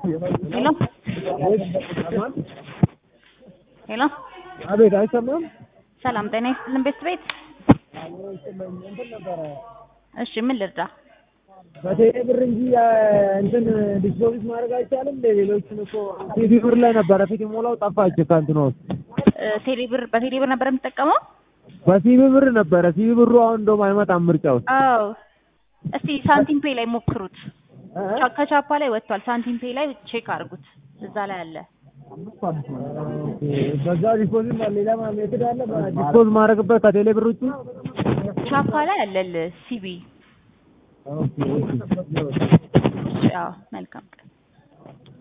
Hello? Hello? አቤት አይሰማም? ሰላም ጤና ይስጥልን ቤት እሺ ምን ልርዳ? በቴሌ ብር እንጂ እንትን ዲስፖዚት ማድረግ አይቻልም። ሌሎችን እኮ ሲዲ ብር ላይ ነበር ፊት ሞላው ጠፋች ከእንትን ነው። በቴሌ ብር ነበር የምትጠቀመው? በሲቢ ብር ነበረ። ሲቢ ብሩ አሁን እንደውም አይመጣም ምርጫው። አዎ እስቲ ሳንቲም ፔይ ላይ ሞክሩት። ከቻፓ ላይ ወጥቷል። ሳንቲም ፔይ ላይ ቼክ አድርጉት። እዛ ላይ አለ። በዛ ዲፖዚት ሌላ ሜተድ አለ። ዲፖዚት ማድረግበት ከቴሌ ብር ውጪ ቻፓ ላይ አለል ሲቢ። ኦኬ አዎ መልካም